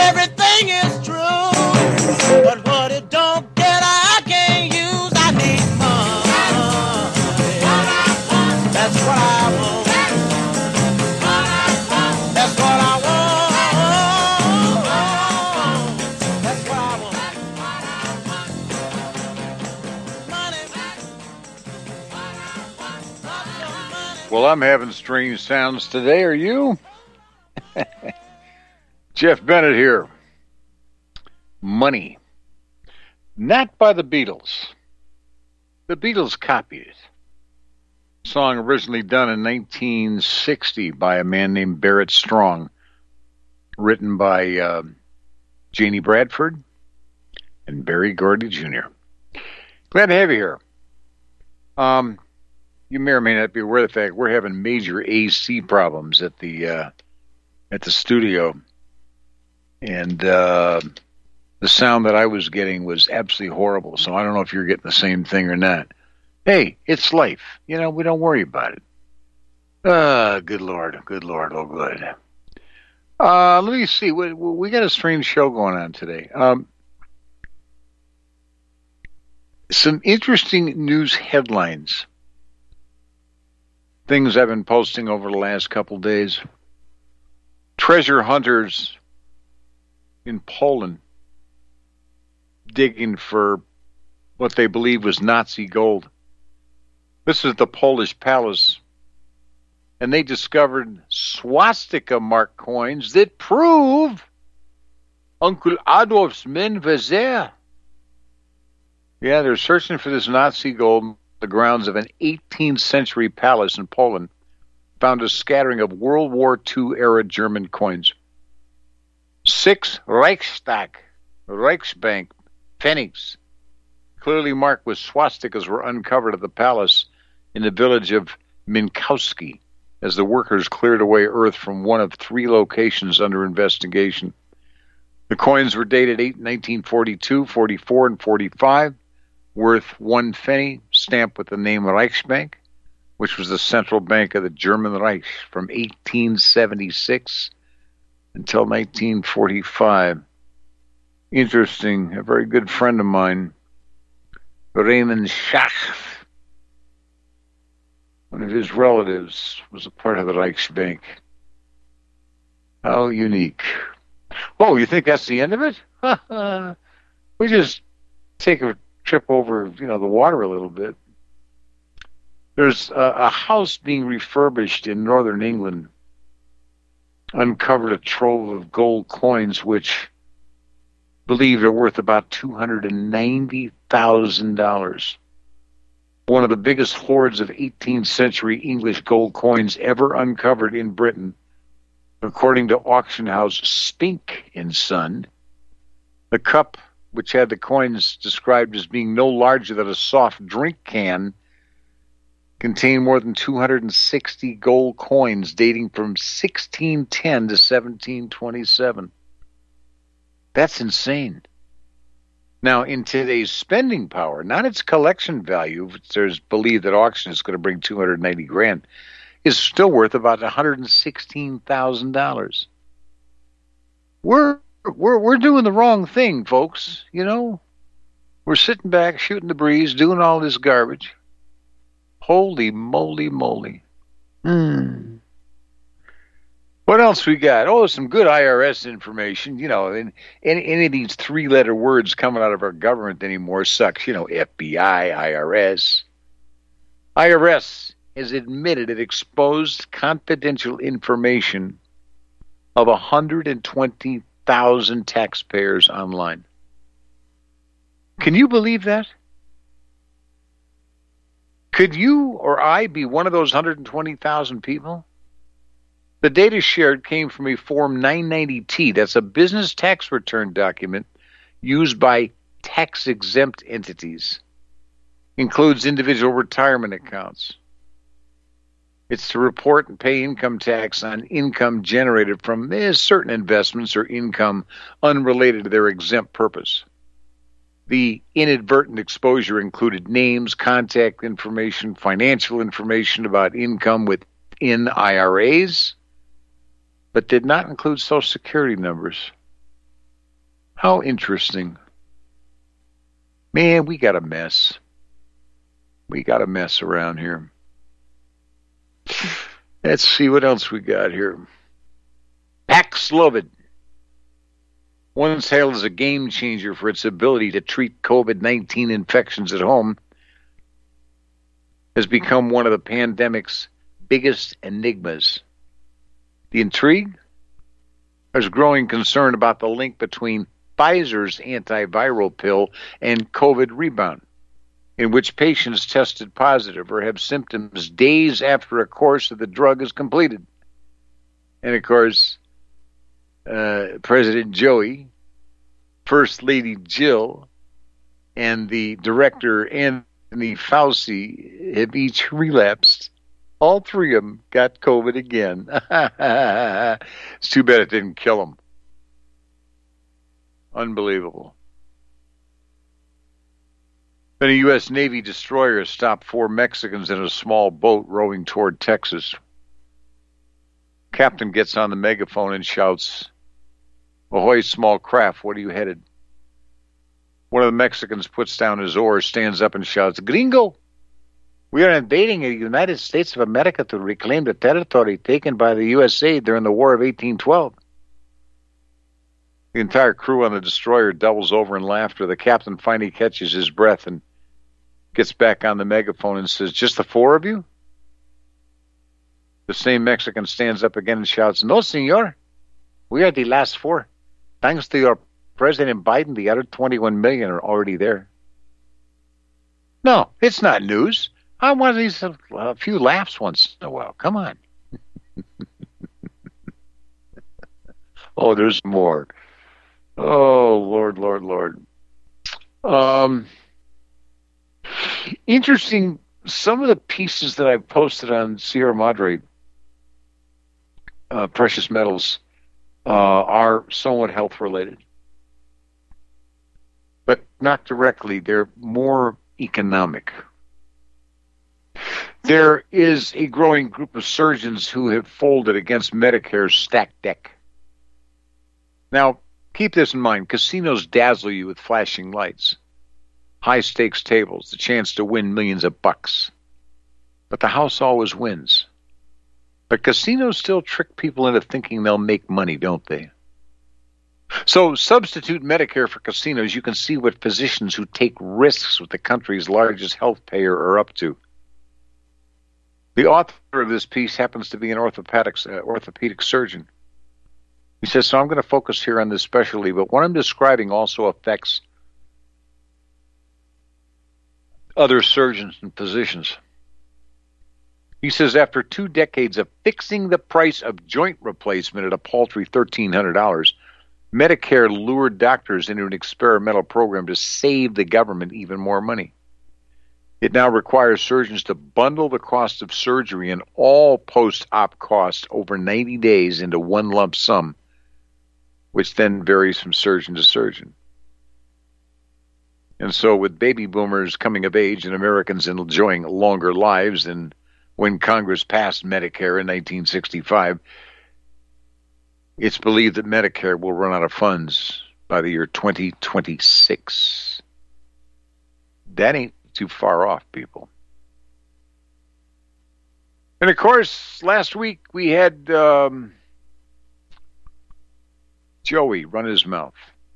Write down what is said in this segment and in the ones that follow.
everything is true. But what it don't get, I can't use. I need money. That's what I want. That's what I want. That's what I want. Money. Well, I'm having strange sounds today. Are you? Jeff Bennett here. Money. Not by the Beatles. The Beatles copied it. Song originally done in 1960 by a man named Barrett Strong. Written by Janie Bradford and Barry Gordy Jr. Glad to have you here. You may or may not be aware of the fact we're having major AC problems at the studio. And the sound that I was getting was absolutely horrible. So I don't know if you're getting the same thing or not. Hey, it's life. You know, we don't worry about it. Good Lord, oh good. Let me see. We got a strange show going on today. Some interesting news headlines. Things I've been posting over the last couple days. Treasure hunters in Poland digging for what they believe was Nazi gold. This is the Polish palace. And they discovered swastika mark coins that prove Uncle Adolf's men were there. Yeah, they're searching for this Nazi gold on the grounds of an 18th century palace in Poland. Found a scattering of World War II-era German coins. 6 Reichsbank pfennigs, clearly marked with swastikas, were uncovered at the palace in the village of Minkowski as the workers cleared away earth from one of 3 locations under investigation. The coins were dated 1942, 44, and 45, worth 1 penny, stamped with the name Reichsbank, which was the central bank of the German Reich from 1876 until 1945. Interesting. A very good friend of mine, Raymond Schacht, one of his relatives, was a part of the Reichsbank. How unique. Oh, you think that's the end of it? We just take a trip over, the water a little bit. There's a house being refurbished in northern England, uncovered a trove of gold coins, which believed are worth about $290,000. One of the biggest hoards of 18th century English gold coins ever uncovered in Britain, according to auction house Spink & Son. The cup, which had the coins described as being no larger than a soft drink can, contained more than 260 gold coins dating from 1610 to 1727. That's insane. Now, in today's spending power, not its collection value, which there's believed that auction is going to bring $290,000, is still worth about $116,000. We're doing the wrong thing, folks. We're sitting back, shooting the breeze, doing all this garbage. Holy moly. What else we got? Oh, some good IRS information. And any of these 3-letter words coming out of our government anymore sucks. FBI, IRS. IRS has admitted it exposed confidential information of 120,000 taxpayers online. Can you believe that? Could you or I be one of those 120,000 people? The data shared came from a Form 990-T. That's a business tax return document used by tax-exempt entities. Includes individual retirement accounts. It's to report and pay income tax on income generated from certain investments or income unrelated to their exempt purpose. The inadvertent exposure included names, contact information, financial information about income within IRAs, but did not include Social Security numbers. How interesting. Man, we got a mess. We got a mess around here. Let's see what else we got here. Paxlovid, once hailed as a game changer for its ability to treat COVID-19 infections at home, has become one of the pandemic's biggest enigmas. The intrigue? There's growing concern about the link between Pfizer's antiviral pill and COVID rebound, in which patients tested positive or have symptoms days after a course of the drug is completed. And of course, President Joey, First Lady Jill, and the director Anthony Fauci have each relapsed. All three of them got COVID again. It's too bad it didn't kill them. Unbelievable. Then a U.S. Navy destroyer stopped 4 Mexicans in a small boat rowing toward Texas. Captain gets on the megaphone and shouts, "Ahoy, small craft, what are you headed?" One of the Mexicans puts down his oar, stands up and shouts, "Gringo, we are invading the United States of America to reclaim the territory taken by the USA during the War of 1812. The entire crew on the destroyer doubles over in laughter. The captain finally catches his breath and gets back on the megaphone and says, "Just the 4 of you?" The same Mexican stands up again and shouts, "No, senor. We are the last 4. Thanks to your President Biden, the other 21 million are already there." No, it's not news. I want these a few laughs once in a while. Come on. Oh, there's more. Oh, Lord, Lord, Lord. Interesting. Some of the pieces that I've posted on Sierra Madre, precious metals, are somewhat health related, but not directly. They're more economic. There is a growing group of surgeons who have folded against Medicare's stacked deck. Now, keep this in mind. Casinos dazzle you with flashing lights, high-stakes tables, the chance to win millions of bucks. But the house always wins. But casinos still trick people into thinking they'll make money, don't they? So substitute Medicare for casinos. You can see what physicians who take risks with the country's largest health payer are up to. The author of this piece happens to be an orthopedic surgeon. He says, so I'm going to focus here on this specialty, but what I'm describing also affects other surgeons and physicians. He says, after 2 decades of fixing the price of joint replacement at a paltry $1,300, Medicare lured doctors into an experimental program to save the government even more money. It now requires surgeons to bundle the cost of surgery and all post-op costs over 90 days into one lump sum, which then varies from surgeon to surgeon. And so with baby boomers coming of age and Americans enjoying longer lives than when Congress passed Medicare in 1965, it's believed that Medicare will run out of funds by the year 2026. That ain't too far off, people. And of course, last week we had Joey run his mouth.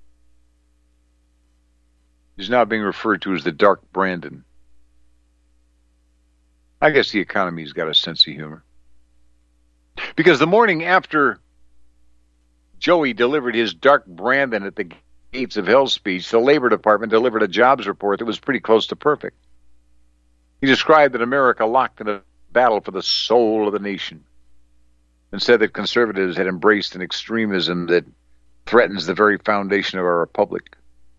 He's now being referred to as the Dark Brandon. I guess the economy's got a sense of humor. Because the morning after Joey delivered his Dark Brandon at the gates of hell speech, the Labor Department delivered a jobs report that was pretty close to perfect. He described that America locked in a battle for the soul of the nation and said that conservatives had embraced an extremism that threatens the very foundation of our republic.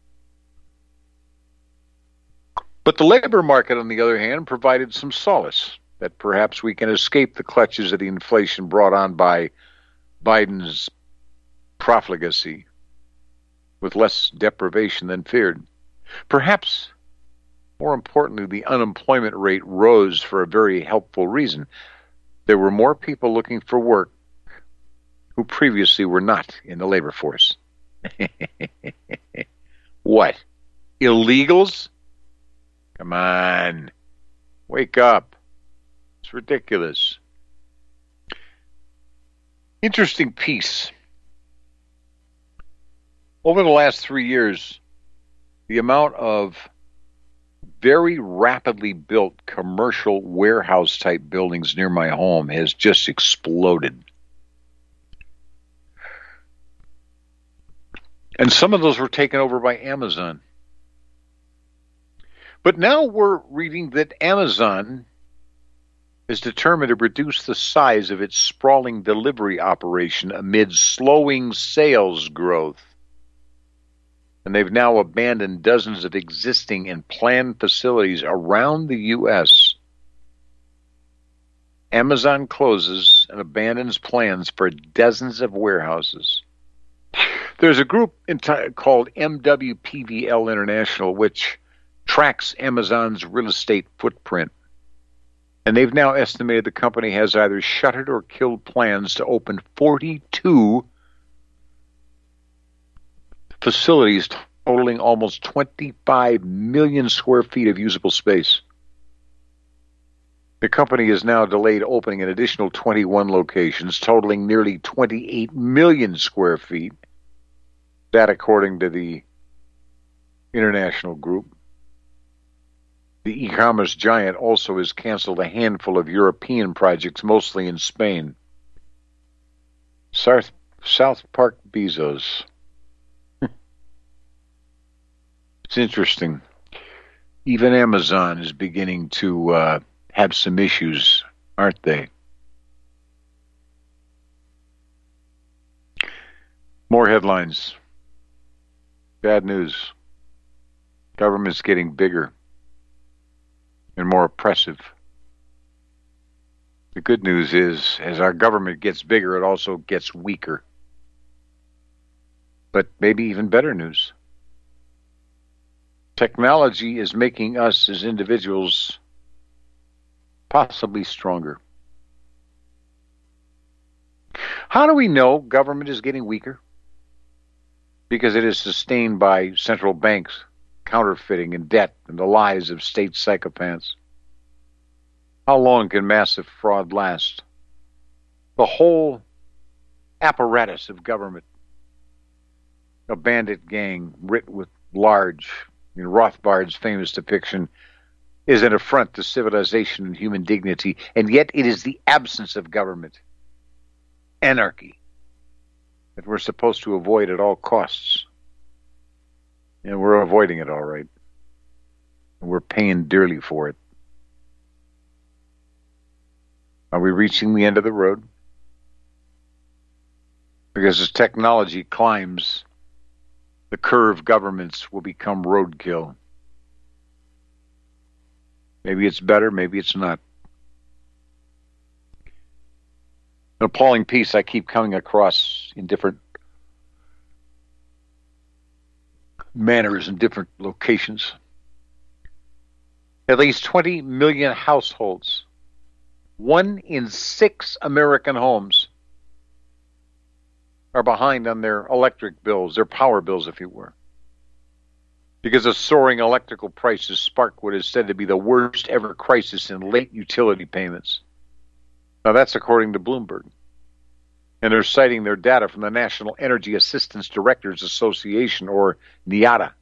But the labor market, on the other hand, provided some solace that perhaps we can escape the clutches of the inflation brought on by Biden's profligacy with less deprivation than feared. Perhaps, more importantly, the unemployment rate rose for a very helpful reason. There were more people looking for work who previously were not in the labor force. What? Illegals? Come on. Wake up. It's ridiculous. Interesting piece. Over the last 3 years, the amount of very rapidly built commercial warehouse type buildings near my home has just exploded. And some of those were taken over by Amazon. But now we're reading that Amazon is determined to reduce the size of its sprawling delivery operation amid slowing sales growth. And they've now abandoned dozens of existing and planned facilities around the U.S. Amazon closes and abandons plans for dozens of warehouses. There's a group called MWPVL International, which tracks Amazon's real estate footprint. And they've now estimated the company has either shuttered or killed plans to open 42 facilities totaling almost 25 million square feet of usable space. The company has now delayed opening an additional 21 locations totaling nearly 28 million square feet. That according to the international group. The e-commerce giant also has canceled a handful of European projects, mostly in Spain. South Park Bezos. It's interesting. Even Amazon is beginning to have some issues, aren't they? More headlines. Bad news. Government's getting bigger and more oppressive. The good news is, as our government gets bigger, it also gets weaker. But maybe even better news. Technology is making us as individuals possibly stronger. How do we know government is getting weaker? Because it is sustained by central banks, counterfeiting and debt, and the lies of state psychopaths. How long can massive fraud last? The whole apparatus of government, a bandit gang writ with large, in Rothbard's famous depiction, is an affront to civilization and human dignity, and yet it is the absence of government, anarchy, that we're supposed to avoid at all costs. And we're avoiding it all right. And we're paying dearly for it. Are we reaching the end of the road? Because as technology climbs, the curve governments will become roadkill. Maybe it's better, maybe it's not. An appalling piece I keep coming across in different manners and different locations. At least 20 million households, 1 in 6 American homes, are behind on their electric bills, their power bills, if you were. Because of soaring electrical prices sparked what is said to be the worst ever crisis in late utility payments. Now that's according to Bloomberg. And they're citing their data from the National Energy Assistance Directors Association, or NIADA.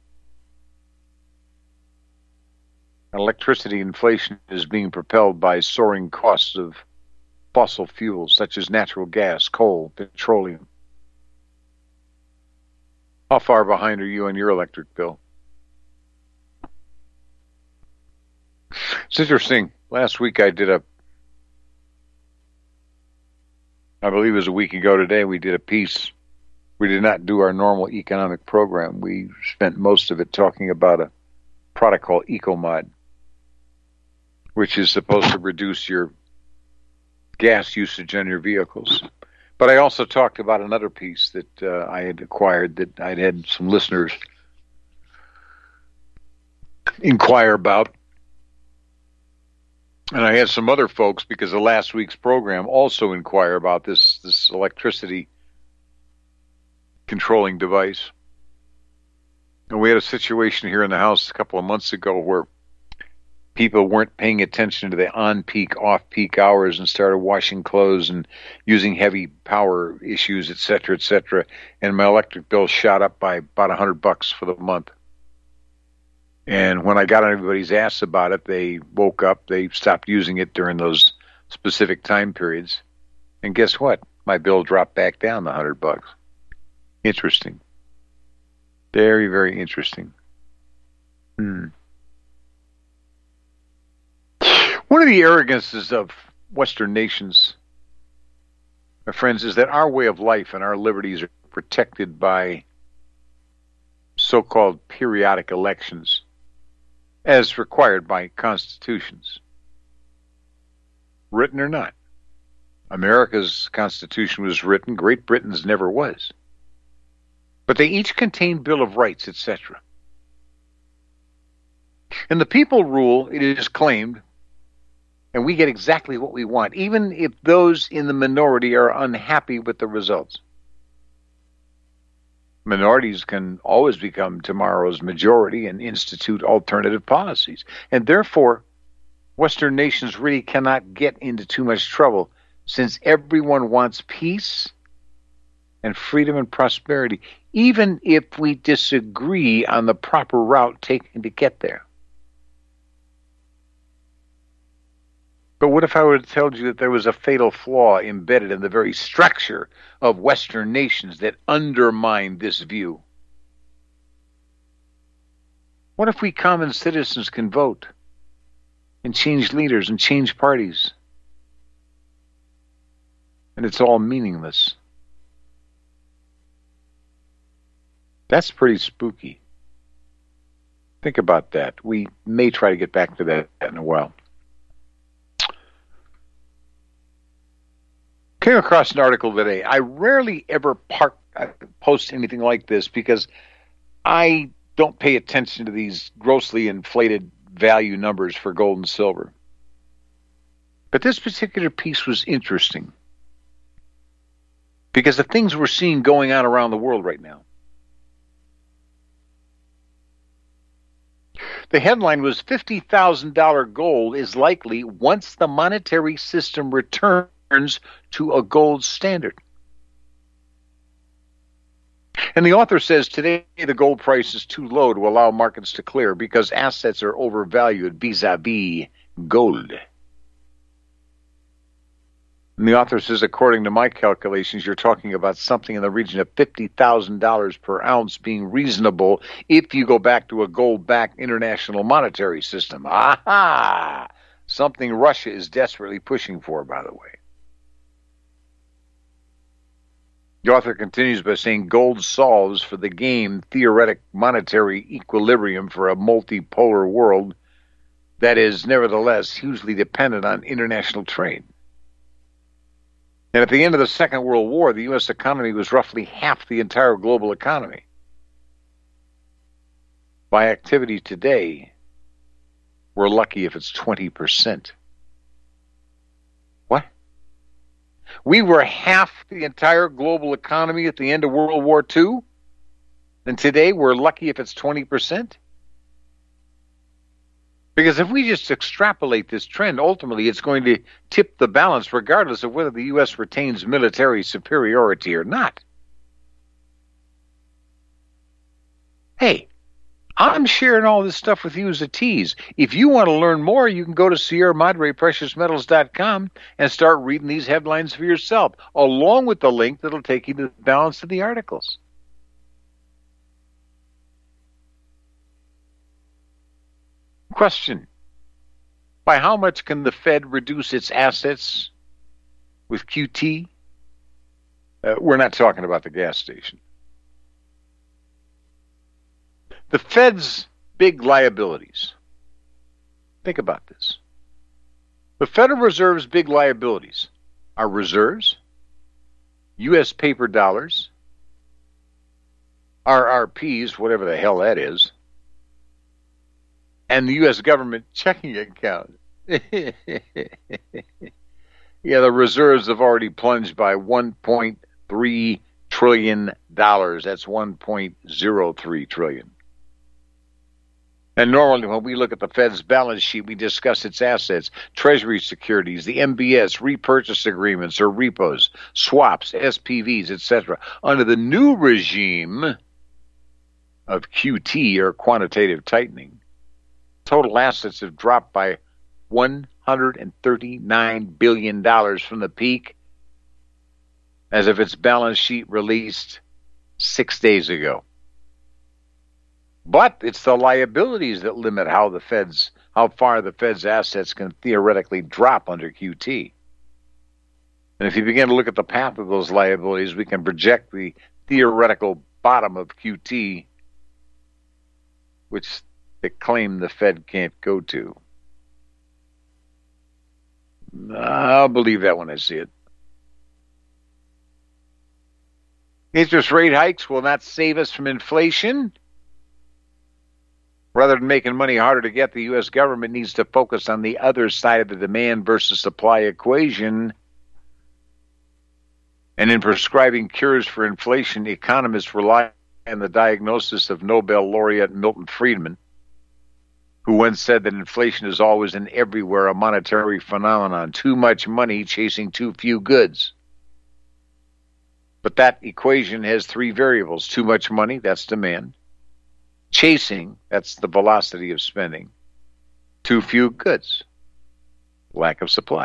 Electricity inflation is being propelled by soaring costs of fossil fuels such as natural gas, coal, petroleum. How far behind are you on your electric bill? It's interesting. Last week I believe it was a week ago today, we did a piece. We did not do our normal economic program. We spent most of it talking about a product called EcoMod, which is supposed to reduce your gas usage on your vehicles. But I also talked about another piece that I had acquired that I'd had some listeners inquire about. And I had some other folks, because of last week's program, also inquire about this electricity controlling device. And we had a situation here in the house a couple of months ago where people weren't paying attention to the on-peak, off-peak hours and started washing clothes and using heavy power issues, et cetera, and my electric bill shot up by about $100 for the month. And when I got on everybody's ass about it, they woke up, they stopped using it during those specific time periods. And guess what? My bill dropped back down to $100. Interesting. Very, very interesting. One of the arrogances of Western nations, my friends, is that our way of life and our liberties are protected by so-called periodic elections, as required by constitutions, written or not. America's Constitution was written. Great Britain's never was. But they each contain Bill of Rights, etc. And the people rule, it is claimed, and we get exactly what we want, even if those in the minority are unhappy with the results. Minorities can always become tomorrow's majority and institute alternative policies. And therefore, Western nations really cannot get into too much trouble, since everyone wants peace and freedom and prosperity, even if we disagree on the proper route taken to get there. But what if I would have told you that there was a fatal flaw embedded in the very structure of Western nations that undermined this view? What if we common citizens can vote and change leaders and change parties, and it's all meaningless? That's pretty spooky. Think about that. We may try to get back to that in a while. Came across an article today. I rarely ever post anything like this because I don't pay attention to these grossly inflated value numbers for gold and silver. But this particular piece was interesting because of things we're seeing going on around the world right now. The headline was $50,000 gold is likely once the monetary system returns to a gold standard. And the author says today the gold price is too low to allow markets to clear because assets are overvalued vis-a-vis gold. And the author says, according to my calculations, you're talking about something in the region of $50,000 per ounce being reasonable if you go back to a gold-backed international monetary system. Aha! Something Russia is desperately pushing for, by the way. The author continues by saying gold solves for the game theoretic monetary equilibrium for a multipolar world that is nevertheless hugely dependent on international trade. And at the end of the Second World War, the U.S. economy was roughly half the entire global economy. By activity today, we're lucky if it's 20%. What? We were half the entire global economy at the end of World War II? And today we're lucky if it's 20%? Because if we just extrapolate this trend, ultimately it's going to tip the balance regardless of whether the U.S. retains military superiority or not. Hey, I'm sharing all this stuff with you as a tease. If you want to learn more, you can go to Sierra Madre PreciousMetals.com and start reading these headlines for yourself, along with the link that'll take you to the balance of the articles. Question: by how much can the Fed reduce its assets with QT? We're not talking about the gas station. The Fed's big liabilities. Think about this. The Federal Reserve's big liabilities are reserves, U.S. paper dollars, RRPs, whatever the hell that is, and the U.S. government checking account. Yeah, the reserves have already plunged by $1.3 trillion. That's $1.03 trillion. And normally when we look at the Fed's balance sheet, we discuss its assets, Treasury securities, the MBS, repurchase agreements or repos, swaps, SPVs, etc. Under the new regime of QT, or quantitative tightening, total assets have dropped by $139 billion from the peak as of its balance sheet released 6 days ago. But it's the liabilities that limit how far the Fed's assets can theoretically drop under QT. And if you begin to look at the path of those liabilities, we can project the theoretical bottom of QT, which they claim the Fed can't go to. I'll believe that when I see it. Interest rate hikes will not save us from inflation. Rather than making money harder to get, the U.S. government needs to focus on the other side of the demand versus supply equation. And in prescribing cures for inflation, economists rely on the diagnosis of Nobel laureate Milton Friedman, who once said that inflation is always and everywhere a monetary phenomenon, too much money chasing too few goods. But that equation has three variables: too much money, that's demand; chasing, that's the velocity of spending; too few goods, lack of supply.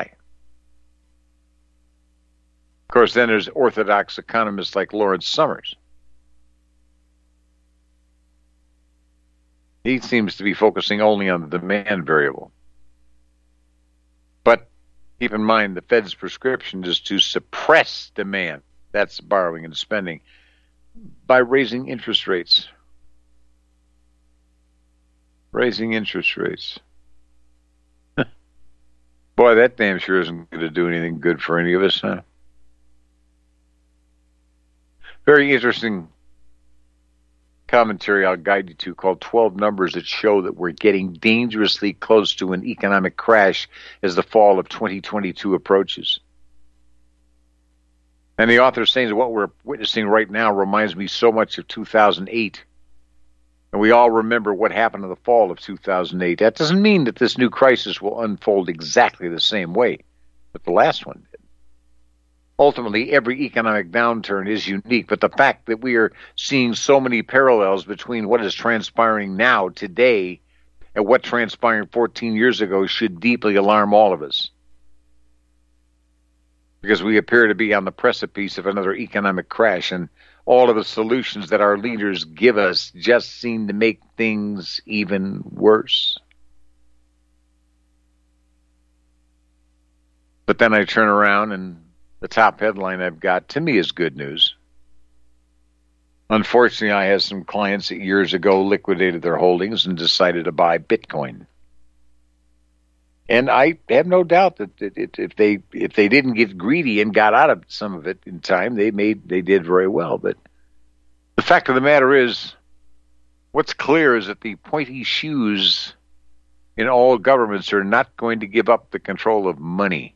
Of course, then there's orthodox economists like Lawrence Summers. He seems to be focusing only on the demand variable. But keep in mind, the Fed's prescription is to suppress demand, that's borrowing and spending, by raising interest rates. Raising interest rates. Boy, that damn sure isn't going to do anything good for any of us, huh? Very interesting commentary I'll guide you to called 12 Numbers that show that we're getting dangerously close to an economic crash as the fall of 2022 approaches. And the author is saying that what we're witnessing right now reminds me so much of 2008. And we all remember what happened in the fall of 2008. That doesn't mean that this new crisis will unfold exactly the same way that the last one did. Ultimately, every economic downturn is unique, but the fact that we are seeing so many parallels between what is transpiring now, today, and what transpired 14 years ago should deeply alarm all of us. Because we appear to be on the precipice of another economic crash, and all of the solutions that our leaders give us just seem to make things even worse. But then I turn around and the top headline I've got, to me, is good news. Unfortunately, I had some clients that years ago liquidated their holdings and decided to buy Bitcoin. And I have no doubt that if they didn't get greedy and got out of some of it in time, they did very well. But the fact of the matter is, what's clear is that the pointy shoes in all governments are not going to give up the control of money.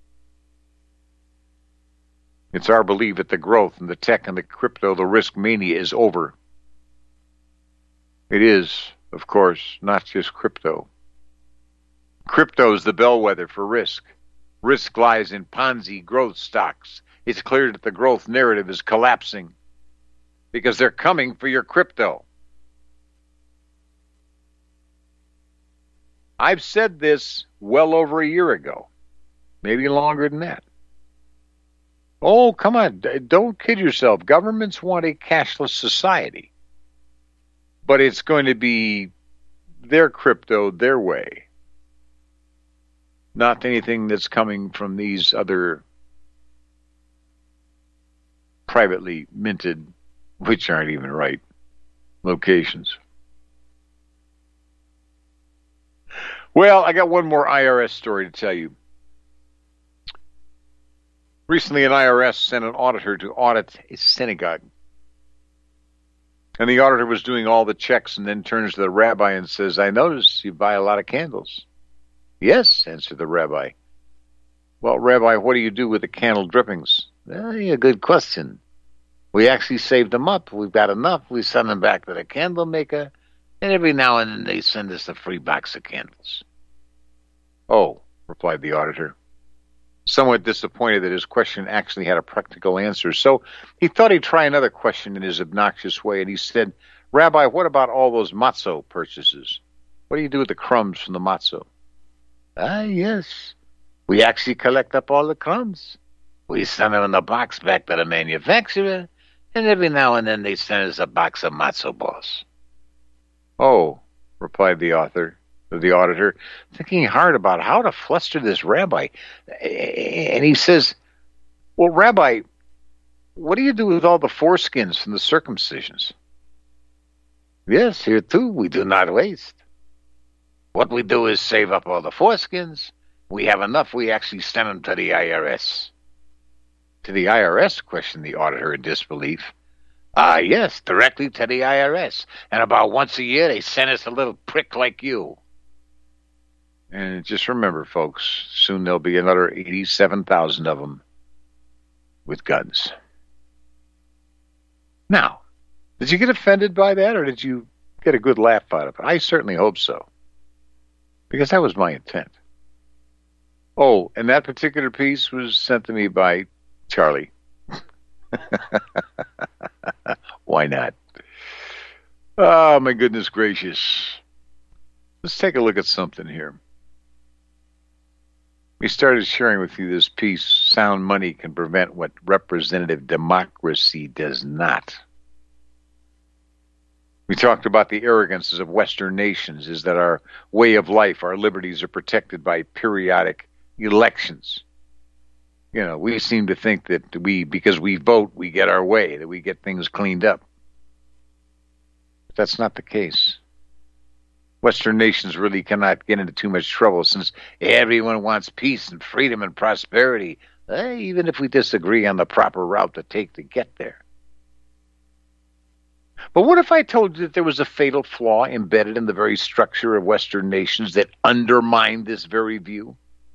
It's our belief that the growth in the tech and the crypto, the risk mania, is over. It is, of course, not just crypto. Crypto is the bellwether for risk. Risk lies in Ponzi growth stocks. It's clear that the growth narrative is collapsing because they're coming for your crypto. I've said this well over a year ago, maybe longer than that. Oh, come on, don't kid yourself. Governments want a cashless society, but it's going to be their crypto, their way. Not anything that's coming from these other privately minted, which aren't even right, locations. Well, I got one more IRS story to tell you. Recently, an IRS sent an auditor to audit a synagogue. And the auditor was doing all the checks and then turns to the rabbi and says, "I notice you buy a lot of candles." "Yes," answered the rabbi. "Well, Rabbi, what do you do with the candle drippings?" "A good question. We actually saved them up. We've got enough. We send them back to the candle maker, And every now and then they send us a free box of candles. Oh, replied the auditor, somewhat disappointed that his question actually had a practical answer. So he thought he'd try another question in his obnoxious way, and he said, Rabbi, what about all those matzo purchases? What do you do with the crumbs from the matzo? Ah, yes. We actually collect up all the crumbs. We send them in a box back to the manufacturer, and every now and then they send us a box of matzo balls. Oh, replied the auditor, thinking hard about how to fluster this rabbi. And he says, well, Rabbi, what do you do with all the foreskins from the circumcisions? Yes, here too, we do not waste. What we do is save up all the foreskins. We have enough, we actually send them to the IRS. To the IRS? Questioned the auditor in disbelief. Yes, directly to the IRS. And about once a year, they send us a little prick like you. And just remember, folks, soon there'll be another 87,000 of them with guns. Now, did you get offended by that, or did you get a good laugh out of it? I certainly hope so, because that was my intent. Oh, and that particular piece was sent to me by Charlie. Why not? Oh, my goodness gracious. Let's take a look at something here. We started sharing with you this piece, Sound Money Can Prevent What Representative Democracy Does Not. We talked about the arrogances of Western nations, is that our way of life, our liberties are protected by periodic elections. You know, we seem to think that because we vote, we get our way, that we get things cleaned up. But that's not the case. Western nations really cannot get into too much trouble since everyone wants peace and freedom and prosperity, even if we disagree on the proper route to take to get there. But what if I told you that there was a fatal flaw embedded in the very structure of Western nations that undermined this very view?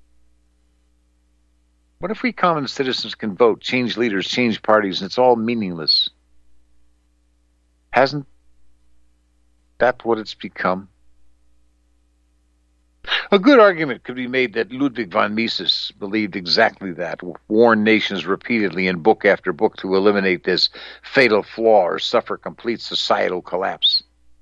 What if we common citizens can vote, change leaders, change parties, and it's all meaningless? Hasn't that what it's become? A good argument could be made that Ludwig von Mises believed exactly that, warned nations repeatedly in book after book to eliminate this fatal flaw or suffer complete societal collapse.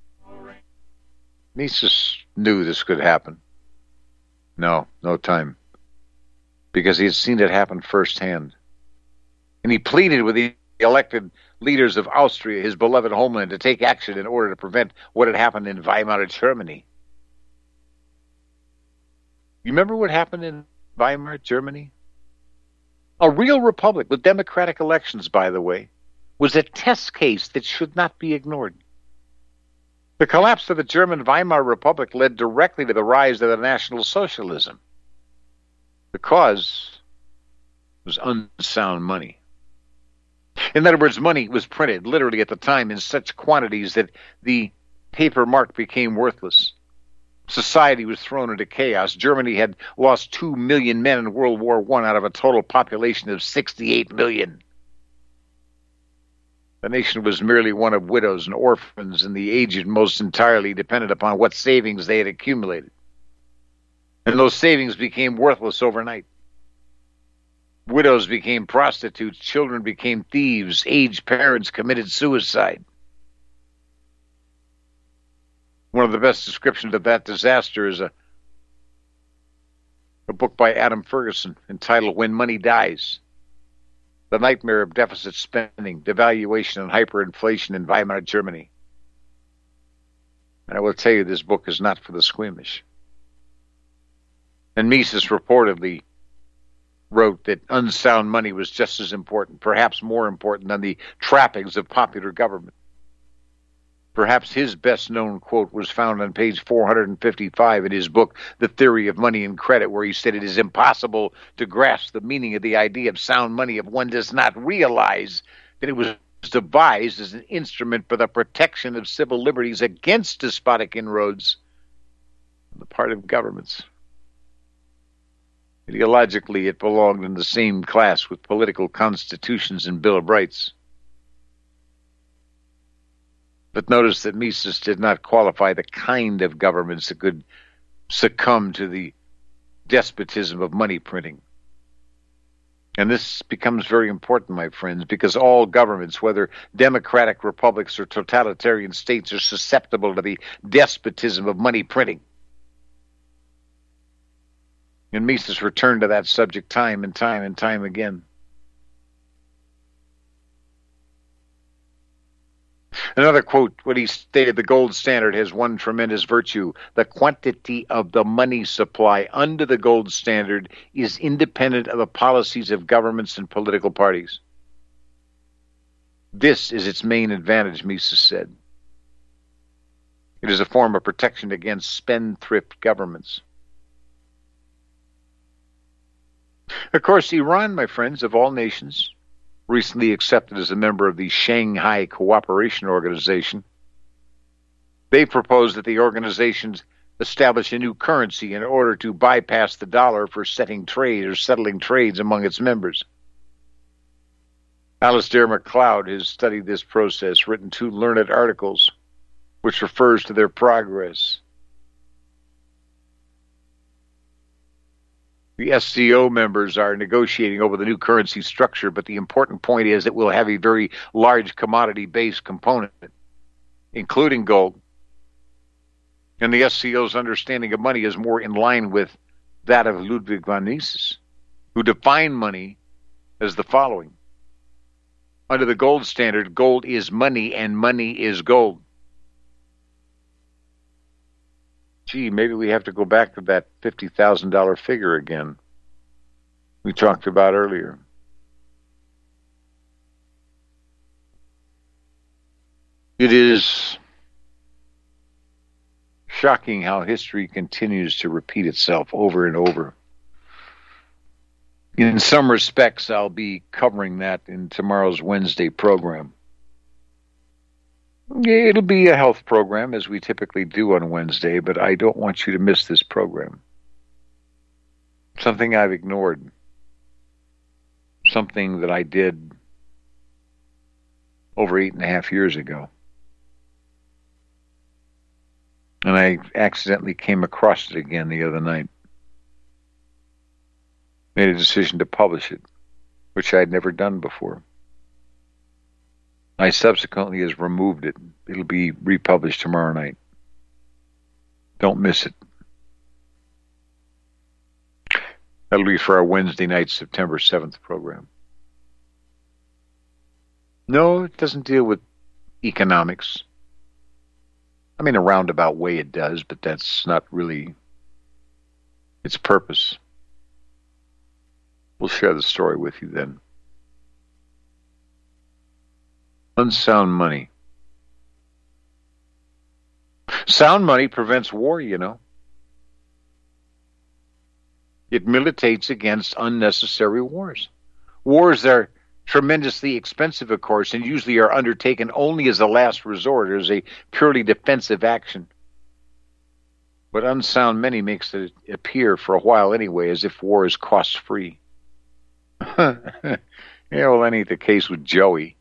Mises knew this could happen. No time. Because he had seen it happen firsthand. And he pleaded with the elected leaders of Austria, his beloved homeland, to take action in order to prevent what had happened in Weimar, Germany. You remember what happened in Weimar, Germany? A real republic with democratic elections, by the way, was a test case that should not be ignored. The collapse of the German Weimar Republic led directly to the rise of the National Socialism. The cause was unsound money. In other words, money was printed literally at the time in such quantities that the paper mark became worthless. Society was thrown into chaos. Germany had lost 2 million men in World War I out of a total population of 68 million. The nation was merely one of widows and orphans, and the aged most entirely depended upon what savings they had accumulated. And those savings became worthless overnight. Widows became prostitutes, children became thieves, aged parents committed suicide. One of the best descriptions of that disaster is a book by Adam Ferguson entitled When Money Dies: The Nightmare of Deficit Spending, Devaluation, and Hyperinflation in Weimar, Germany. And I will tell you, this book is not for the squeamish. And Mises reportedly wrote that unsound money was just as important, perhaps more important than the trappings of popular government. Perhaps his best-known quote was found on page 455 in his book, The Theory of Money and Credit, where he said it is impossible to grasp the meaning of the idea of sound money if one does not realize that it was devised as an instrument for the protection of civil liberties against despotic inroads on the part of governments. Ideologically, it belonged in the same class with political constitutions and Bill of Rights. But notice that Mises did not qualify the kind of governments that could succumb to the despotism of money printing. And this becomes very important, my friends, because all governments, whether democratic republics or totalitarian states, are susceptible to the despotism of money printing. And Mises returned to that subject time and time again. Another quote, what he stated, the gold standard has one tremendous virtue. The quantity of the money supply under the gold standard is independent of the policies of governments and political parties. This is its main advantage, Mises said. It is a form of protection against spendthrift governments. Of course, Iran, my friends, of all nations, recently accepted as a member of the Shanghai Cooperation Organization. They proposed that the organization establish a new currency in order to bypass the dollar for setting trade or settling trades among its members. Alasdair MacLeod has studied this process, written 2 learned articles, which refers to their progress. The SCO members are negotiating over the new currency structure, but the important point is it will have a very large commodity-based component, including gold. And the SCO's understanding of money is more in line with that of Ludwig von Mises, who defined money as the following. Under the gold standard, gold is money and money is gold. Gee, maybe we have to go back to that $50,000 figure again we talked about earlier. It is shocking how history continues to repeat itself over and over. In some respects, I'll be covering that in tomorrow's Wednesday program. It'll be a health program, as we typically do on Wednesday, but I don't want you to miss this program. Something I've ignored. Something that I did over 8.5 years ago. And I accidentally came across it again the other night. Made a decision to publish it, which I had never done before. I subsequently has removed it. It'll be republished tomorrow night. Don't miss it. That'll be for our Wednesday night, September 7th program. No, it doesn't deal with economics. I mean, a roundabout way it does, but that's not really its purpose. We'll share the story with you then. Unsound money. Sound money prevents war, you know. It militates against unnecessary wars. Wars are tremendously expensive, of course, and usually are undertaken only as a last resort, as a purely defensive action. But unsound money makes it appear, for a while anyway, as if war is cost-free. Yeah, well, that ain't the case with Joey.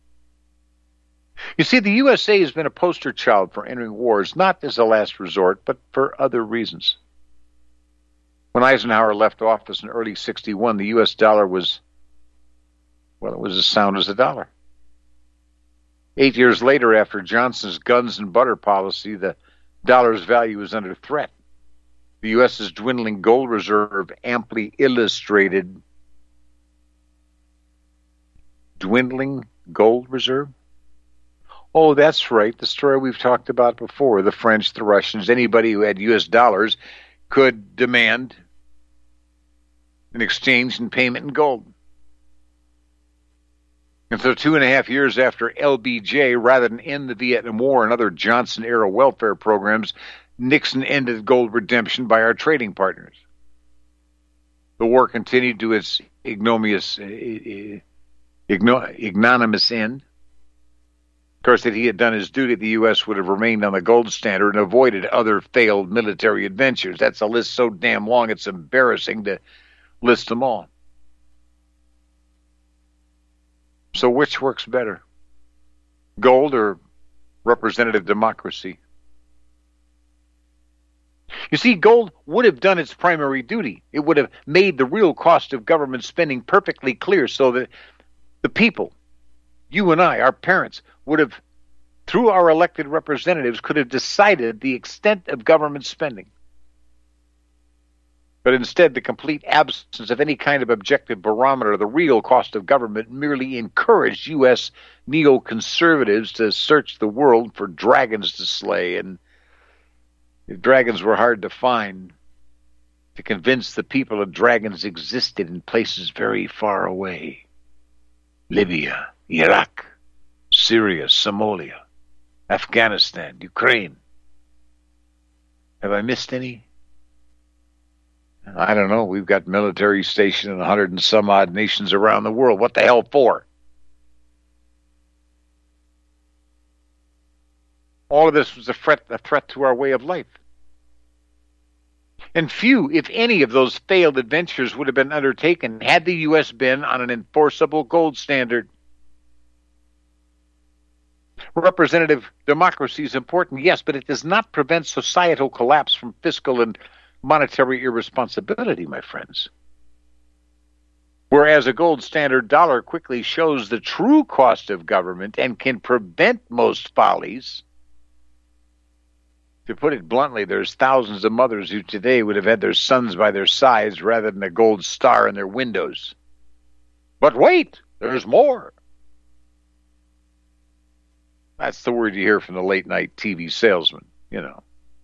You see, the USA has been a poster child for entering wars, not as a last resort, but for other reasons. When Eisenhower left office in early 1961, the U.S. dollar was, well, it was as sound as a dollar. 8 years later, after Johnson's guns and butter policy, the dollar's value is under threat. The U.S.'s dwindling gold reserve amply illustrated. Dwindling gold reserve? Oh, that's right. The story we've talked about before. The French, the Russians, anybody who had U.S. dollars could demand an exchange and payment in gold. And so 2.5 years after LBJ, rather than end the Vietnam War and other Johnson-era welfare programs, Nixon ended gold redemption by our trading partners. The war continued to its ignominious end. Of course, if he had done his duty, the U.S. would have remained on the gold standard and avoided other failed military adventures. That's a list so damn long, it's embarrassing to list them all. So which works better? Gold or representative democracy. You see, gold would have done its primary duty. It would have made the real cost of government spending perfectly clear so that the people, you and I, our parents, would have, through our elected representatives, could have decided the extent of government spending. But instead, the complete absence of any kind of objective barometer of the real cost of government merely encouraged U.S. neoconservatives to search the world for dragons to slay. And if dragons were hard to find, to convince the people that dragons existed in places very far away. Libya, Iraq, Syria, Somalia, Afghanistan, Ukraine. Have I missed any? I don't know. We've got military stationed in 100 and some odd nations around the world. What the hell for? All of this was a threat to our way of life. And few, if any, of those failed adventures would have been undertaken had the U.S. been on an enforceable gold standard. Representative democracy is important, yes, but it does not prevent societal collapse from fiscal and monetary irresponsibility, my friends. Whereas a gold standard dollar quickly shows the true cost of government and can prevent most follies. To put it bluntly, there's thousands of mothers who today would have had their sons by their sides rather than a gold star in their windows. But wait, there's more. That's the word you hear from the late night TV salesman, you know.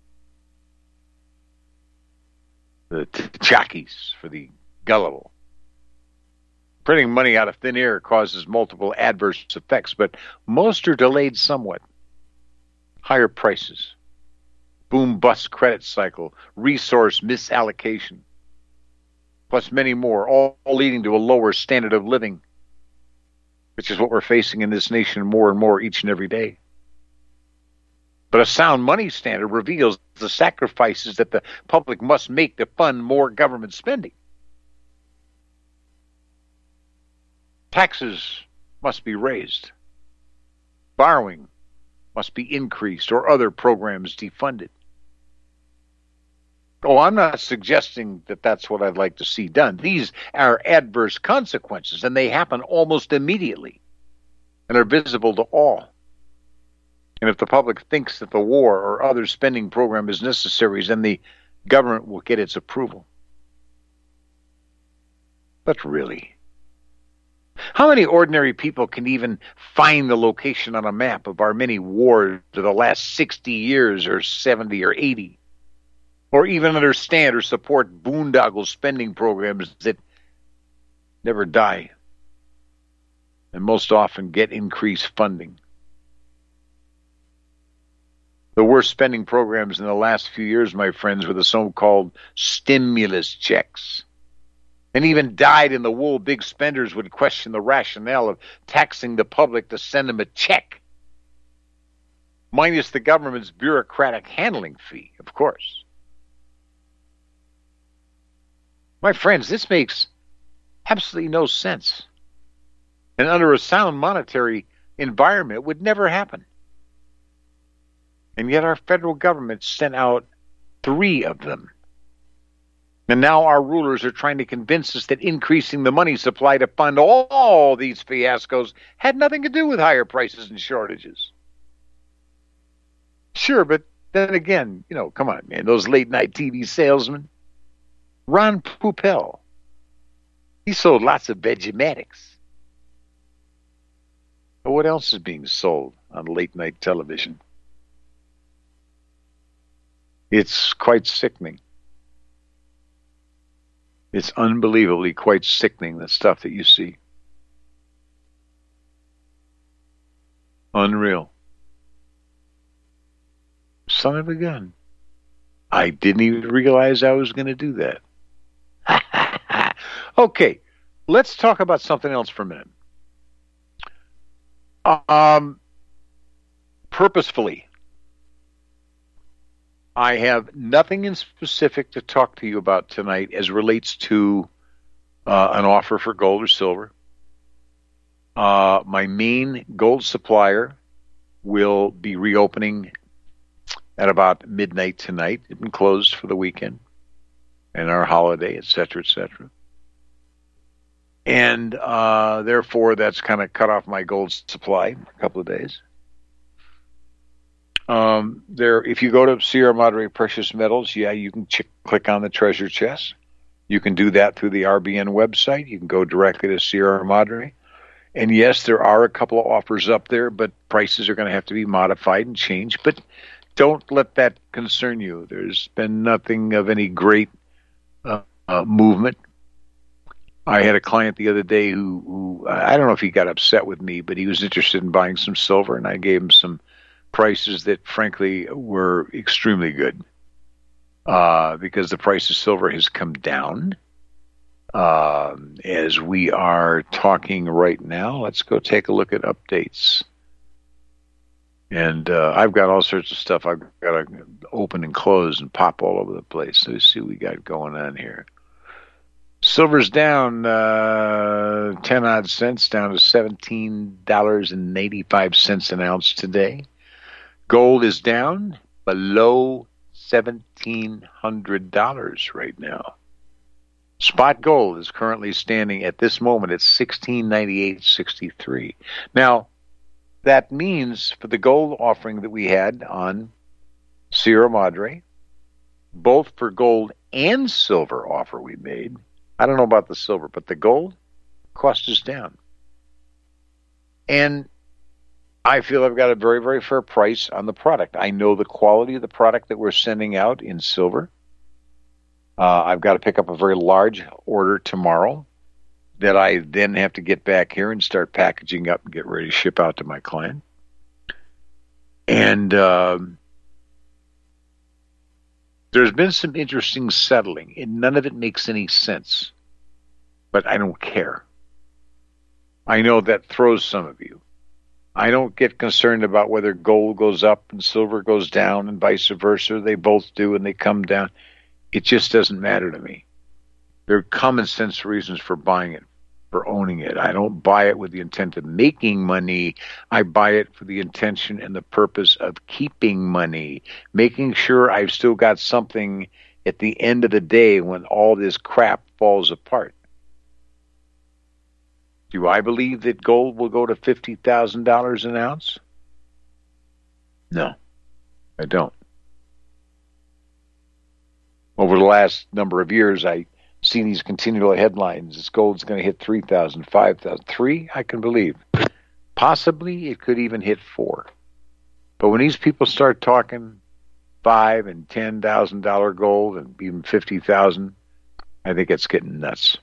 The jockeys for the gullible. Printing money out of thin air causes multiple adverse effects, but most are delayed somewhat. Higher prices, boom-bust credit cycle, resource misallocation, plus many more, all leading to a lower standard of living, which is what we're facing in this nation more and more each and every day. But a sound money standard reveals the sacrifices that the public must make to fund more government spending. Taxes must be raised. Borrowing must be increased or other programs defunded. Oh, I'm not suggesting that that's what I'd like to see done. These are adverse consequences, and they happen almost immediately and are visible to all. And if the public thinks that the war or other spending program is necessary, then the government will get its approval. But really, how many ordinary people can even find the location on a map of our many wars of the last 60 years or 70 or 80? Or even understand or support boondoggle spending programs that never die and most often get increased funding? The worst spending programs in the last few years, my friends, were the so-called stimulus checks. And even dyed-in-the-wool big spenders would question the rationale of taxing the public to send them a check, minus the government's bureaucratic handling fee, of course. My friends, this makes absolutely no sense. And under a sound monetary environment, it would never happen. And yet our federal government sent out 3 of them. And now our rulers are trying to convince us that increasing the money supply to fund all these fiascos had nothing to do with higher prices and shortages. Sure, but then again, come on, man, those late night TV salesmen. Ron Popeil, he sold lots of Vegematics. But what else is being sold on late night television? It's quite sickening. It's unbelievably quite sickening, the stuff that you see. Unreal. Son of a gun. I didn't even realize I was going to do that. Okay, let's talk about something else for a minute. Purposefully, I have nothing in specific to talk to you about tonight as relates to an offer for gold or silver. My main gold supplier will be reopening at about midnight tonight. It's been closed for the weekend and our holiday, et cetera, et cetera. And therefore, that's kind of cut off my gold supply for a couple of days. If you go to Sierra Madre Precious Metals, you can click on the treasure chest. You can do that through the RBN website. You can go directly to Sierra Madre. And yes, there are a couple of offers up there, but prices are going to have to be modified and changed. But don't let that concern you. There's been nothing of any great movement. I had a client the other day who I don't know if he got upset with me, but he was interested in buying some silver, and I gave him some prices that, frankly, were extremely good because the price of silver has come down. As we are talking right now, let's go take a look at updates. And I've got all sorts of stuff I've got to open and close and pop all over the place. So let's see what we got going on here. Silver's down 10 odd cents, down to $17.85 an ounce today. Gold is down below $1,700 right now. Spot gold is currently standing at this moment at $1698.63. Now, that means for the gold offering that we had on Sierra Madre, both for gold and silver offer we made, I don't know about the silver, but the gold cost is down. And I feel I've got a very, very fair price on the product. I know the quality of the product that we're sending out in silver. I've got to pick up a very large order tomorrow that I then have to get back here and start packaging up and get ready to ship out to my client. And there's been some interesting settling, and none of it makes any sense. But I don't care. I know that throws some of you. I don't get concerned about whether gold goes up and silver goes down and vice versa. They both do and they come down. It just doesn't matter to me. There are common sense reasons for buying it, for owning it. I don't buy it with the intent of making money. I buy it for the intention and the purpose of keeping money, making sure I've still got something at the end of the day when all this crap falls apart. Do I believe that gold will go to $50,000 an ounce? No, I don't. Over the last number of years, I see these continual headlines. This gold's going to hit 3,000, 5,000. 3, I can believe. Possibly it could even hit 4. But when these people start talking $5,000 and $10,000 gold and even 50,000, I think it's getting nuts.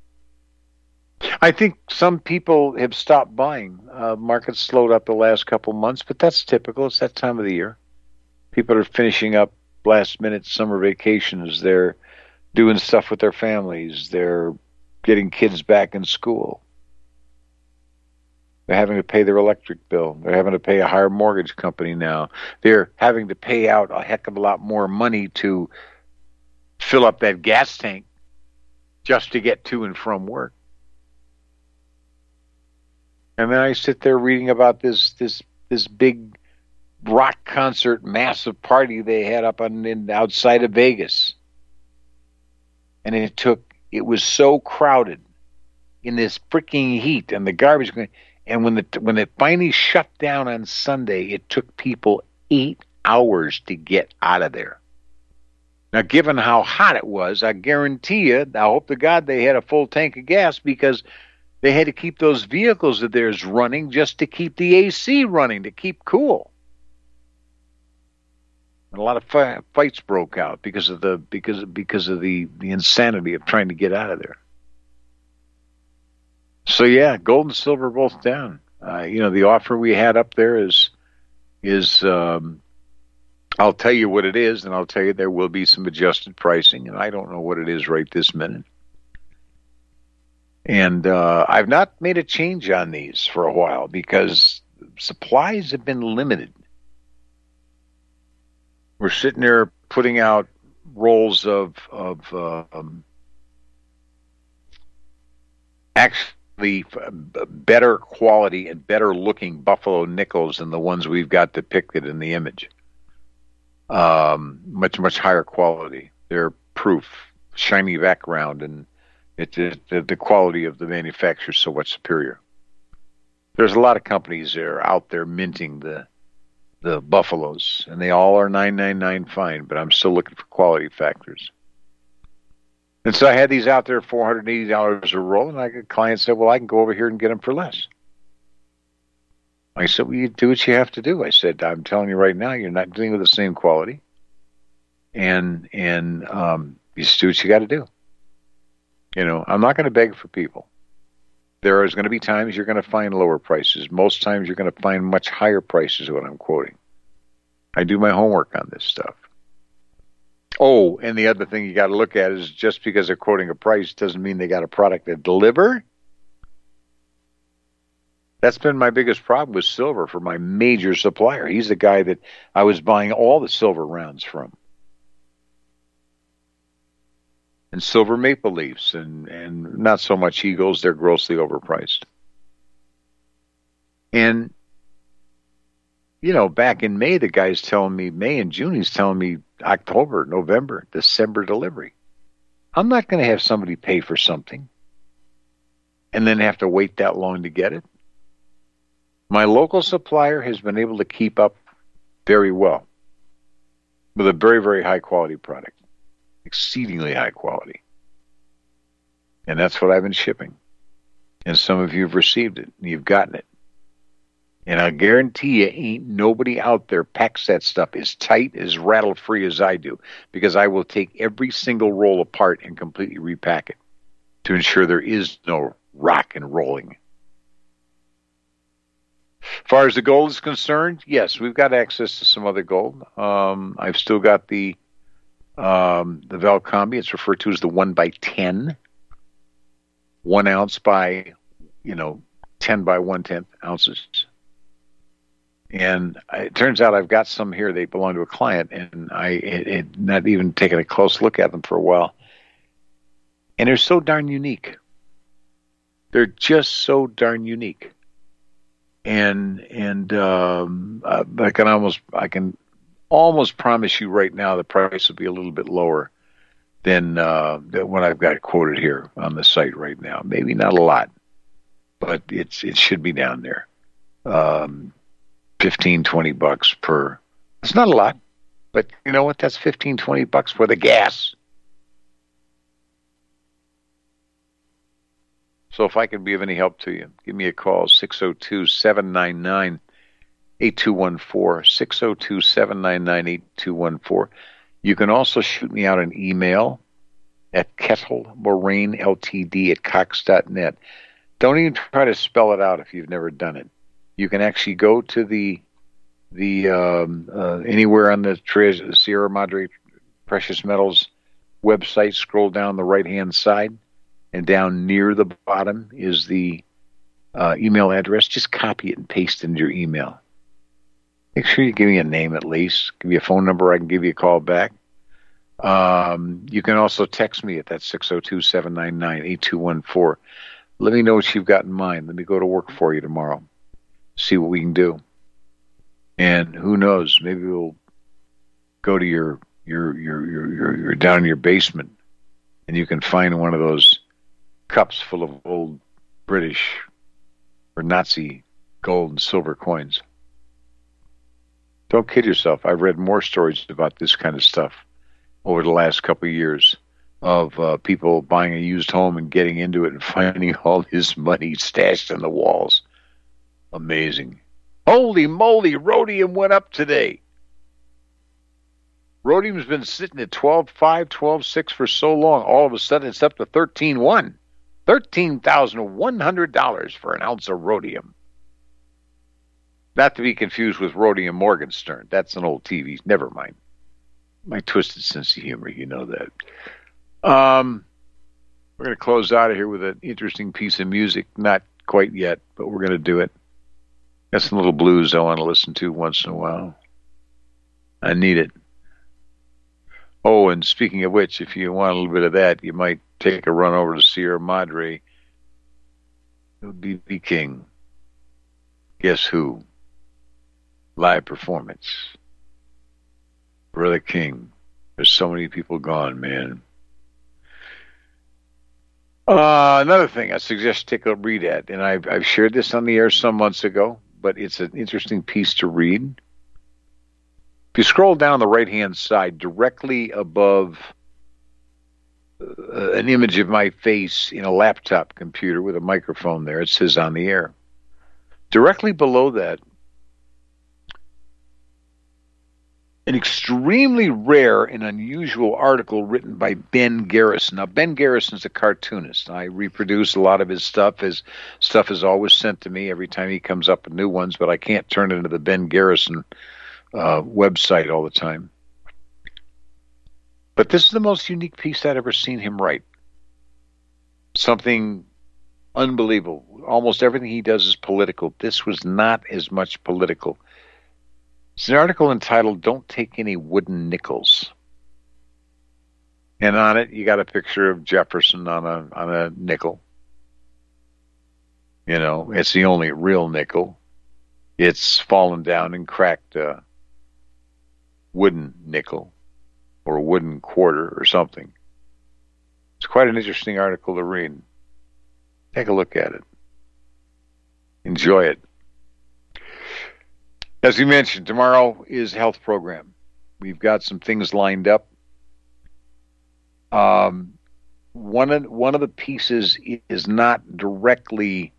I think some people have stopped buying. Markets slowed up the last couple months, but that's typical. It's that time of the year. People are finishing up last-minute summer vacations. They're doing stuff with their families. They're getting kids back in school. They're having to pay their electric bill. They're having to pay a higher mortgage company now. They're having to pay out a heck of a lot more money to fill up that gas tank just to get to and from work. And then I sit there reading about this big rock concert, massive party they had up outside of Vegas. And it was so crowded in this freaking heat and the garbage. And when it finally shut down on Sunday, it took people 8 hours to get out of there. Now, given how hot it was, I guarantee you, I hope to God they had a full tank of gas because they had to keep those vehicles of theirs running just to keep the AC running, to keep cool. And a lot of fights broke out because of the insanity of trying to get out of there. So yeah, gold and silver both down. The offer we had up there is I'll tell you what it is, and I'll tell you there will be some adjusted pricing, and I don't know what it is right this minute. And I've not made a change on these for a while because supplies have been limited. We're sitting there putting out rolls of better quality and better looking buffalo nickels than the ones we've got depicted in the image. Much higher quality. They're proof, shiny background, and the quality of the manufacturer is so much superior. There's a lot of companies that are out there minting the buffaloes, and they all are $9.99 fine, but I'm still looking for quality factors. And so I had these out there at $480 a roll, and a client said, well, I can go over here and get them for less. I said, well, you do what you have to do. I said, I'm telling you right now, you're not dealing with the same quality. And you just do what you got to do. I'm not going to beg for people. There is going to be times you're going to find lower prices. Most times you're going to find much higher prices what I'm quoting. I do my homework on this stuff. Oh, and the other thing you got to look at is just because they're quoting a price doesn't mean they got a product to deliver. That's been my biggest problem with silver for my major supplier. He's the guy that I was buying all the silver rounds from. And silver maple leafs and not so much eagles. They're grossly overpriced. And, back in May, the guy's telling me May and June, he's telling me October, November, December delivery. I'm not going to have somebody pay for something and then have to wait that long to get it. My local supplier has been able to keep up very well with a very, very high quality product. Exceedingly high quality. And that's what I've been shipping. And some of you have received it. And you've gotten it. And I guarantee you ain't nobody out there packs that stuff as tight, as rattle-free as I do. Because I will take every single roll apart and completely repack it to ensure there is no rock and rolling. As far as the gold is concerned, yes, we've got access to some other gold. I've still got the Valcambi. It's referred to as the 1x10, 1 ounce by 10 by 1/10 ounces. And it turns out I've got some here. They belong to a client, and I not even taken a close look at them for a while. And they're so darn unique. They're just so darn unique. And I can almost promise you right now the price will be a little bit lower than what I've got quoted here on the site right now. Maybe not a lot, but it should be down there. $15-20 per. It's not a lot, but you know what? That's $15-20 for the gas. So if I can be of any help to you, give me a call, 602-799-8214, 602-799-8214. You can also shoot me out an email at kettlemoraineltd@cox.net. Don't even try to spell it out if you've never done it. You can actually go to the anywhere on the Sierra Madre Precious Metals website, scroll down the right-hand side, and down near the bottom is the email address. Just copy it and paste it into your email. Make sure you give me a name at least. Give me a phone number. I can give you a call back. You can also text me at that 602-799-8214. Let me know what you've got in mind. Let me go to work for you tomorrow. See what we can do. And who knows, maybe we'll go to your down in your basement and you can find one of those cups full of old British or Nazi gold and silver coins. Don't kid yourself. I've read more stories about this kind of stuff over the last couple of years of people buying a used home and getting into it and finding all this money stashed in the walls. Amazing. Holy moly, rhodium went up today. Rhodium's been sitting at 12.5, 12.6 for so long. All of a sudden, it's up to 13.1. $13,100 for an ounce of rhodium. Not to be confused with Rhodium Morgenstern. That's an old TV. Never mind. My twisted sense of humor, you know that. We're going to close out of here with an interesting piece of music. Not quite yet, but we're going to do it. Got some little blues I want to listen to once in a while. I need it. Oh, and speaking of which, if you want a little bit of that, you might take a run over to Sierra Madre B.B. King. Guess Who? Live performance. Brother King. There's so many people gone, man. Another thing I suggest take a read at, and I've shared this on the air some months ago, but it's an interesting piece to read. If you scroll down the right-hand side, directly above an image of my face in a laptop computer with a microphone there, it says On the Air. Directly below that, an extremely rare and unusual article written by Ben Garrison. Now, Ben Garrison's a cartoonist. I reproduce a lot of his stuff. His stuff is always sent to me every time he comes up with new ones, but I can't turn it into the Ben Garrison website all the time. But this is the most unique piece I'd ever seen him write. Something unbelievable. Almost everything he does is political. This was not as much political. It's an article entitled, Don't Take Any Wooden Nickels. And on it, you got a picture of Jefferson on a nickel. You know, it's the only real nickel. It's fallen down and cracked wooden nickel or a wooden quarter or something. It's quite an interesting article to read. Take a look at it. Enjoy it. As we mentioned, tomorrow is health program. We've got some things lined up. One of the pieces is not directly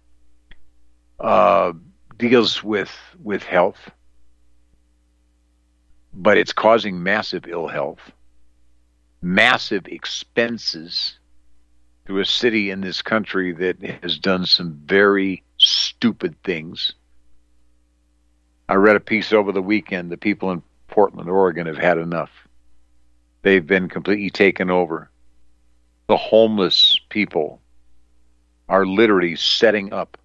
deals with health, but it's causing massive ill health, massive expenses to a city in this country that has done some very stupid things. I read a piece over the weekend. The people in Portland, Oregon have had enough. They've been completely taken over. The homeless people are literally setting up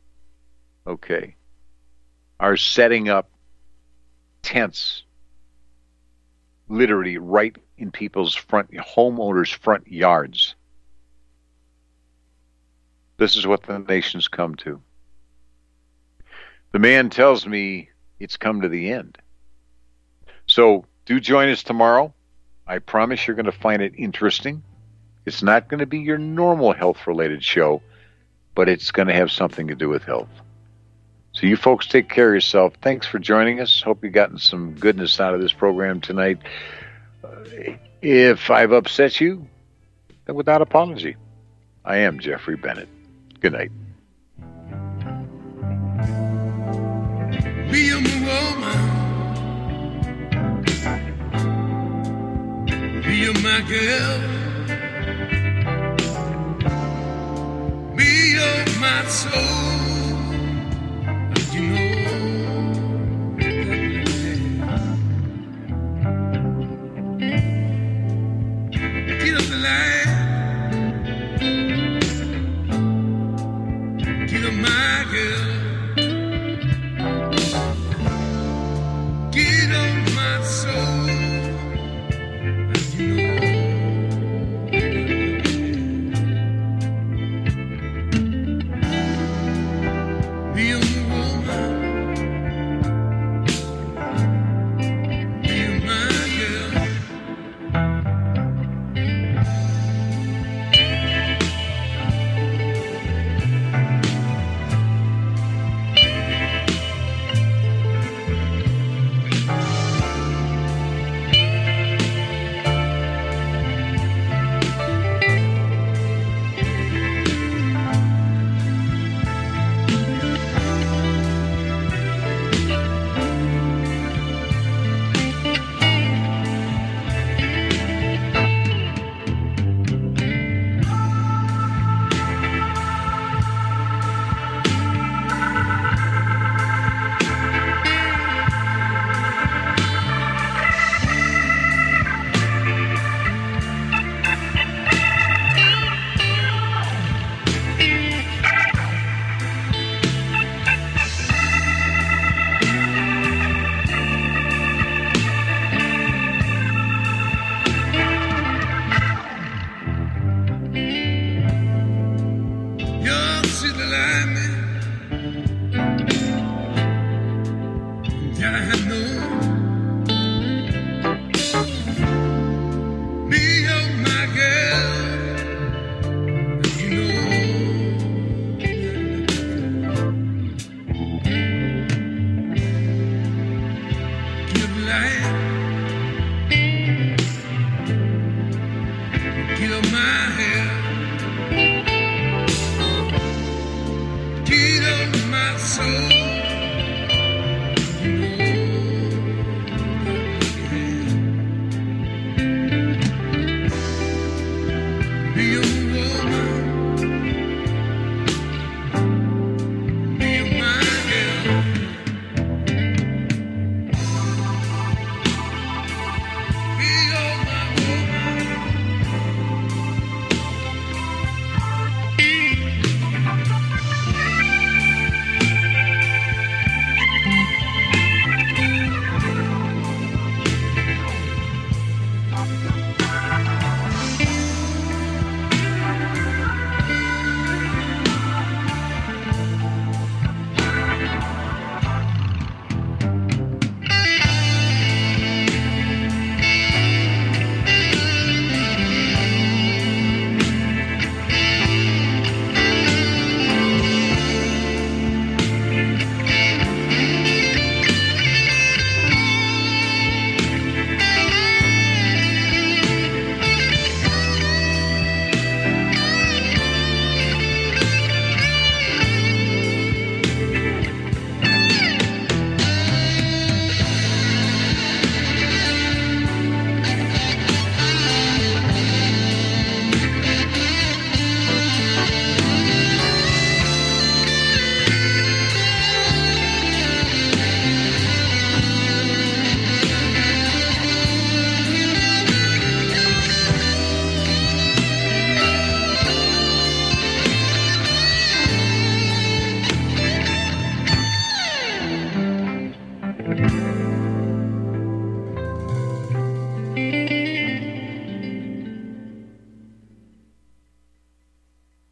tents literally right in people's homeowners' front yards. This is what the nation's come to. The man tells me it's come to the end. So do join us tomorrow. I promise you're going to find it interesting. It's not going to be your normal health-related show, but it's going to have something to do with health. So you folks take care of yourself. Thanks for joining us. Hope you've gotten some goodness out of this program tonight. If I've upset you, then without apology. I am Jeffrey Bennett. Good night. Be a woman, be a my girl, be of my soul, you know, get up the line, get up my girl. Get on my soul, you know.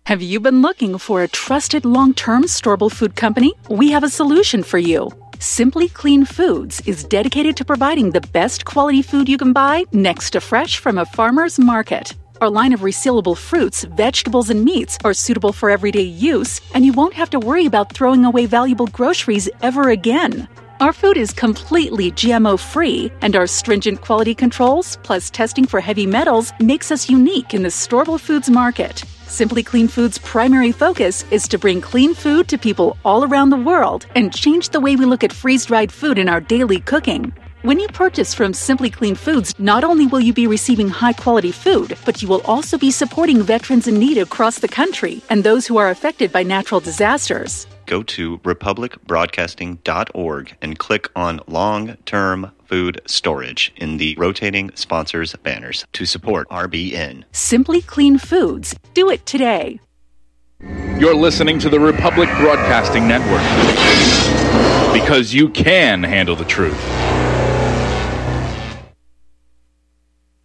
Have you been looking for a trusted long-term storable food company? We have a solution for you. Simply Clean Foods is dedicated to providing the best quality food you can buy next to fresh from a farmer's market. Our line of resealable fruits, vegetables, and meats are suitable for everyday use, and you won't have to worry about throwing away valuable groceries ever again. Our food is completely GMO-free, and our stringent quality controls, plus testing for heavy metals, makes us unique in the storable foods market. Simply Clean Foods' primary focus is to bring clean food to people all around the world and change the way we look at freeze-dried food in our daily cooking. When you purchase from Simply Clean Foods, not only will you be receiving high-quality food, but you will also be supporting veterans in need across the country and those who are affected by natural disasters. Go to republicbroadcasting.org and click on Long-Term Food Storage in the rotating sponsors banners to support RBN. Simply Clean Foods. Do it today. You're listening to the Republic Broadcasting Network, because you can handle the truth.